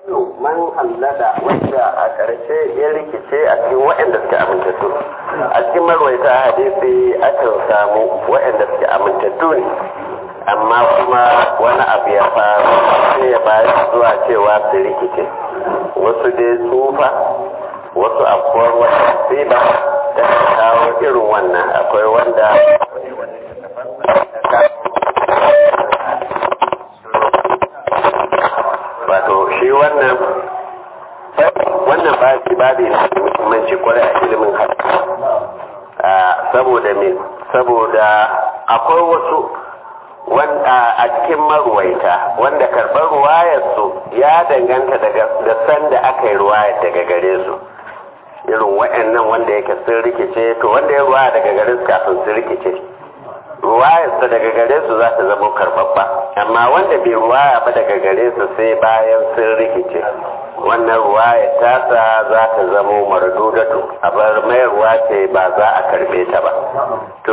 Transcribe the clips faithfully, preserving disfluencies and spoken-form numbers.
man hallada wanda a ƙarshe ya rikice a cikin waɗanda suke amintattu a cikin marwaita hadisi akan samu waɗanda suke amintattu ne amma kuma wani abu ya faru sai ya bayan zuwa cewa su rikice wasu dai tsufa wasu afuwar wata musiba da kawo irin wannan akwai wanda wato shi wannan wannan babi babi na da muhimmanci kwarai a ilimin hadisi saboda me saboda akwai wasu wanda a cikin maruwaita wanda karɓar ruwayarsu ya danganta daga da sanda aka yi ruwayar daga gare su irin wa'annan wanda yake sun rikice to wanda ya ruwaya daga gare su kafin sun rikice ruwayarsa daga gare su za ta zama karɓaɓɓa amma wanda bai ruwaya ba daga gare su sai bayan sun rikice wannan ruwaya tasa za ta zama mardudatu a bar mayarwa ce ba za a karɓe ta ba to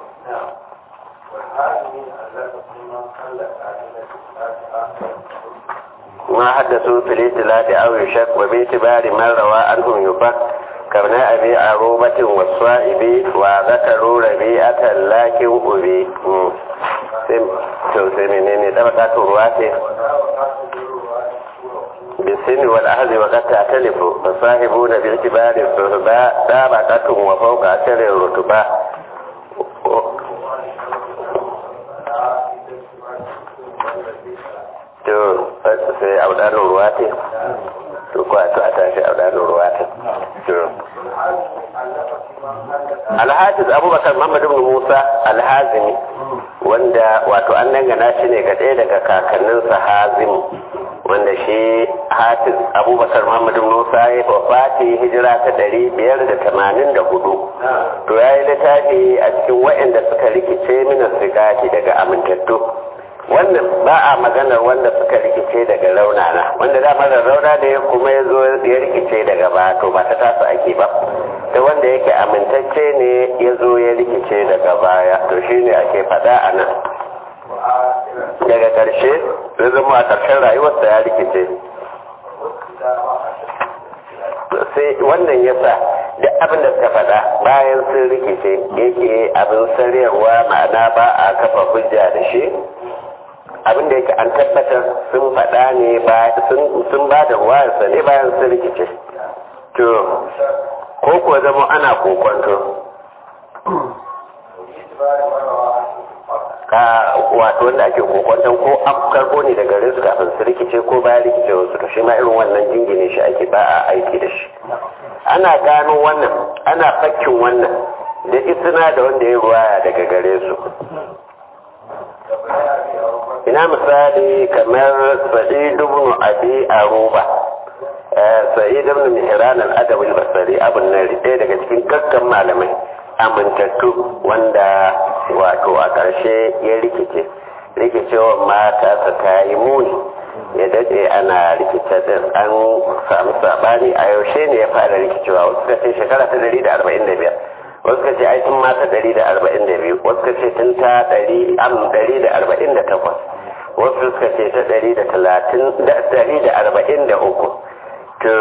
ما حدثوا في الإتلاف أو يشك وباعتبار من روى عنهم يفك كابن أبي عروبة والصائب وذكروا ربيعة لكن أبي سم شو سمينيني طبقات الرواة بالسن والأهل وقد تعتلفوا فصاحبون باعتبار الصحباء طبقة وفوق عشر الرتبة to sai audanin ruwa ce to kuwa to a tashi audanin ruwa ce to alhajiz abubakar muhammad ibn musa alhazimi wanda wato an dangana shi ne ga ɗaya daga kakanninsa hazimi wanda shi hafiz abubakar muhammad ibn musa ya wafati hijira ta ɗari biyar da tamanin da hudu to ya yi littafi a cikin waɗanda suka rikice mina sigati daga amintattu wannan ba a maganar wanda suka rikice daga raunana wanda damar da rauna da ya kuma ya zo ya rikice daga ba to ba ta tasa ake ba da wanda yake amintacce ne ya zo ya rikice daga baya to shi ne ake faɗa a nan daga ƙarshe zai zama a ƙarshen rayuwarsa ya rikice sai wannan ya sa duk abin da suka faɗa bayan sun rikice yake abin sararwa ma'ana ba a kafa hujja da shi abin da yake an tabbatar sun faɗa ne sun ba da ruwayarsa ne bayan sun rikice to ko kuwa zama ana kokonto ka wato wanda ake kokonton ko an karɓo ne daga gare su kafin su rikice ko bayan rikice wasu to shi ma irin wannan jingine shi ake ba a aiki da shi ana gano wannan ana fakkin wannan da isina da wanda ya ruwaya daga gare su ina misali kamar sa'id ibn abi aruba sa'id ibn mihran al-adab al-basri abun nari ɗaya daga cikin kakkan malamai amintattu wanda wato a ƙarshe ya rikice rikicewa mata ta ta yi muni ya daɗe ana rikice din an samu sabani a yaushe ne ya fara rikicewa wasu ka ce shekara ta ɗari da arba'in da biyar wasu ka ce aikin mata ɗari da arba'in da biyu wasu ka ce tun ta ɗari da arba'in da takwas wasu suka ce ta ɗari da talatin da ɗari da arba'in da uku to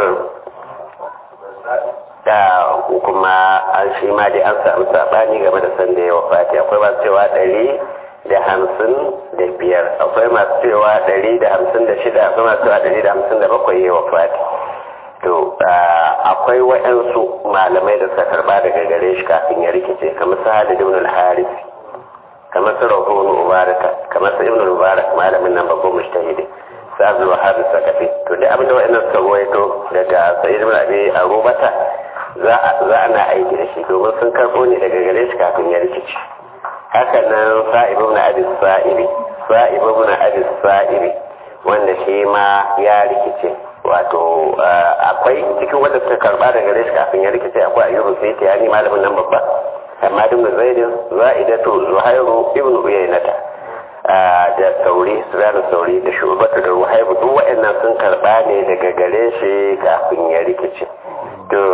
da kuma an shi ma dai an samu saɓani game da sanda ya wafati akwai masu cewa ɗari da hamsin da biyar akwai masu cewa ɗari da hamsin da shida akwai masu cewa ɗari da hamsin da bakwai ya wafati to akwai waɗansu malamai da suka karɓa daga gare shi kafin ya rikice kamar su Halid ibn al-Harith kamar su Rahu ibn Mubarak kamar su Ibn Mubarak malamin nan babban mujtahidi sa Abdul Wahhab Sakafi to dai abinda waɗannan suka ruwaito daga Sa'id ibn Abi Arubata za za ana aiki da shi domin sun karɓo ne daga gare shi kafin ya rikice haka nan Sa'ib ibn Abi Sa'ibi Sa'ib ibn Abi Sa'ibi wanda shi ma ya rikice wato akwai cikin wanda suka karba daga gare shi kafin ya rikice akwai ayyubu sai ta yani malamin nan babba amma ibn zaidin za'idatu zuhairu ibn uyaynata da sauri siranu sauri da shubatu da ruhaibu duk waɗannan sun karba ne daga gare shi kafin ya rikice to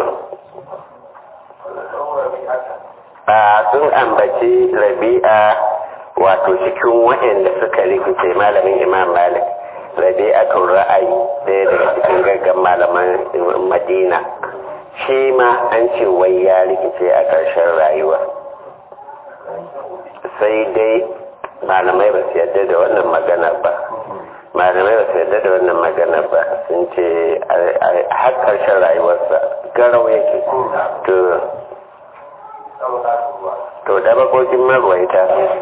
sun ambaci rabi'a wato cikin waɗanda suka rikice malamin imam malik rabi'atul ra'ayi ɗaya daga cikin malaman madina shi ma an ce wai ya rikice a ƙarshen rayuwa sai dai malamai ba su yadda da wannan maganar ba malamai ba su yadda da wannan maganar ba sun ce har ƙarshen rayuwarsa garau yake to to dabakokin marwaita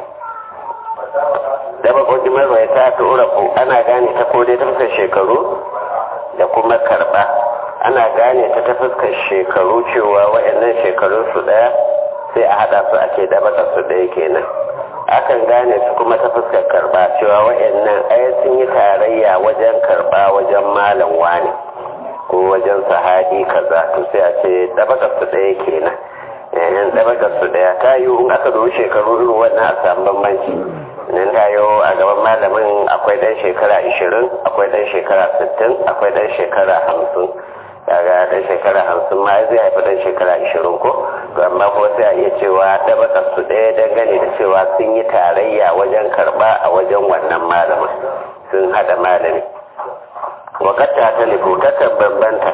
dabakokin marwaita ta urafu ana gane ta kodai ta fuskar shekaru da kuma karba ana gane ta ta fuskar shekaru cewa waɗannan shekarun su ɗaya sai a haɗa su ake dabakar su ɗaya kenan akan gane su kuma ta fuskar karba cewa waɗannan ai sun yi tarayya wajen karba wajen malam wani ko wajen sahabi kaza to sai a ce dabakar su ɗaya kenan yan dabakar su ɗaya ta yi in aka zo shekaru irin wannan a samu bambanci nan ta yi a gaban malamin akwai ɗan shekara ishirin akwai ɗan shekara sittin akwai ɗan shekara hamsin daga ɗan shekara hamsin ma zai haifi ɗan shekara ishirin ko to amma ko sai a iya cewa dabakar su ɗaya dangane da cewa sun yi tarayya wajen karɓa a wajen wannan malamin sun haɗa malami wakata ta nufu takan bambanta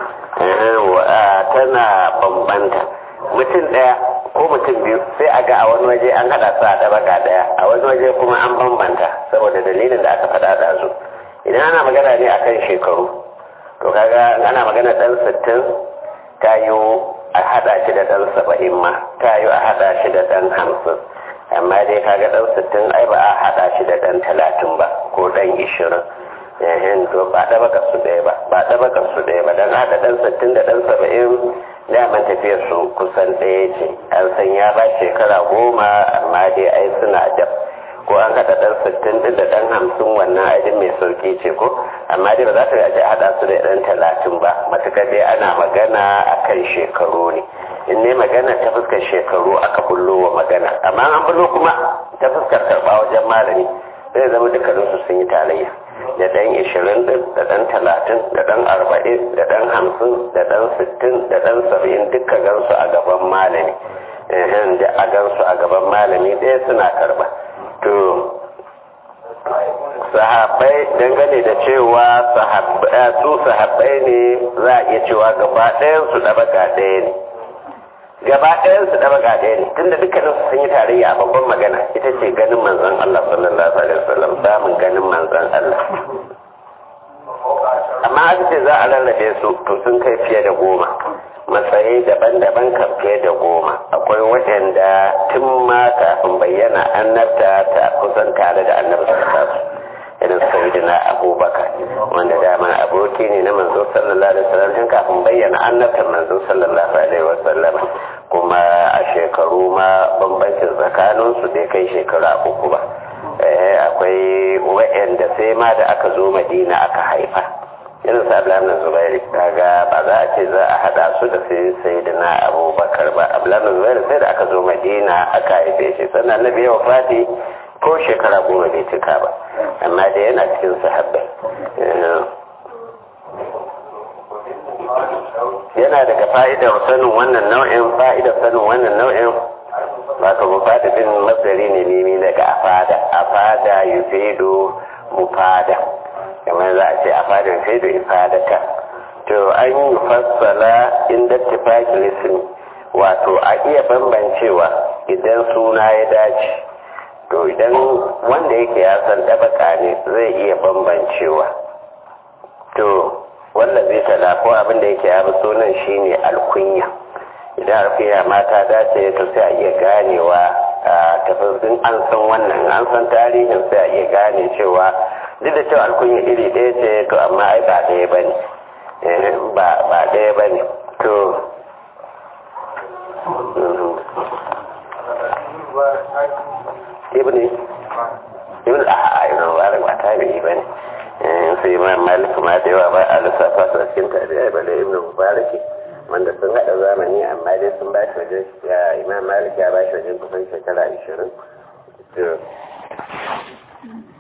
tana bambanta mutum ɗaya ko mutum biyu sai a ga a wani waje an haɗa su a ɗabaka ɗaya a wani waje kuma an bambanta saboda dalilin da aka faɗa da su idan ana magana ne akan shekaru to kaga ana magana ɗan sittin ta yi a haɗa shi da ɗan saba'in ma ta yi a haɗa shi da ɗan hamsin amma dai kaga ɗan sittin ai ba a haɗa shi da ɗan talatin ba ko ɗan ishirin yahin to ba ɗabakar su ɗaya ba ba ɗabakar su ɗaya ba don haɗa ɗan sittin da ɗan saba'in daman tafiyar su kusan ɗaya ce an san ya ba shekara goma amma dai ai suna dab ko an haɗa ɗan sittin ɗin da ɗan hamsin wannan aidin mai sauki ce ko amma dai ba za ta yaji haɗa su da ɗan talatin ba matuƙar dai ana magana a kan shekaru ne in ne magana ta fuskar shekaru aka bullo wa magana amma an bullo kuma ta fuskar karɓa wajen malami zai zama dukkaninsu sun yi tarayya da ɗan ishirin ɗin da ɗan talatin da ɗan arba'in da ɗan hamsin da ɗan sittin da ɗan saba'in duka gansu a gaban malami da a gansu a gaban malami ɗaya suna karɓa to sahabbai dangane da cewa su sahabbai ne za a iya cewa gaba ɗayan su ɗabaka ɗaya ne gaba ɗayan su ɗabaka ɗaya ne tunda dukkanin su sun yi tarayya a babban magana ita ce ganin manzon Allah sallallahu alaihi wasallam samun ganin manzon Allah amma aka ce za a rarrabe su to sun kai fiye da goma matsayi daban-daban kan fiye da goma akwai waɗanda tun ma kafin bayyana annabta ta kusan tare da annabta ta su irin sayyidina abubakar wanda dama aboki ne na manzo sallallahu alaihi wasallam tun kafin bayyana annabtar manzo sallallahu alaihi wasallam kuma a shekaru ma bambancin tsakanin su bai kai shekara uku ba akwai waɗanda sai ma da aka zo madina aka haifa irin sa Abdullahi Zubairi kaga ba za a ce za a hada su da sai sayyidina Abubakar ba Abdullahi Zubairi sai da aka zo Madina aka haife shi sannan Annabi ya wafati ko shekara goma bai cika ba amma da yana cikin sahabbai yana daga fa'idar sanin wannan nau'in fa'idar sanin wannan nau'in wato mufada din masdari ne nemi daga afada afada yufidu mufada kamar za a ce a fadin sai da ifadata to an yi fassala inda tafaki ismi wato a iya bambancewa idan suna ya dace to idan wanda yake ya san dabaka ne zai iya bambancewa to wanda zai tada ko abin da yake ya bi sunan shine alkunya idan alkunya mata dace to sai a iya ganewa a tafsirin an san wannan an san tarihin sai a iya gane cewa duk da cewa alkunya iri ɗaya ce to amma ai ba ɗaya ba ne ba ɗaya ba ne to ibn ibn a ibn mubarak ba ta bi ba ne sai imam malik ma da yawa ba a lissafa su a cikin tarihi ba da ibn mubarak wanda sun haɗa zamani amma dai sun ba shi wajen imam malik ya ba shi wajen kusan shekara ashirin to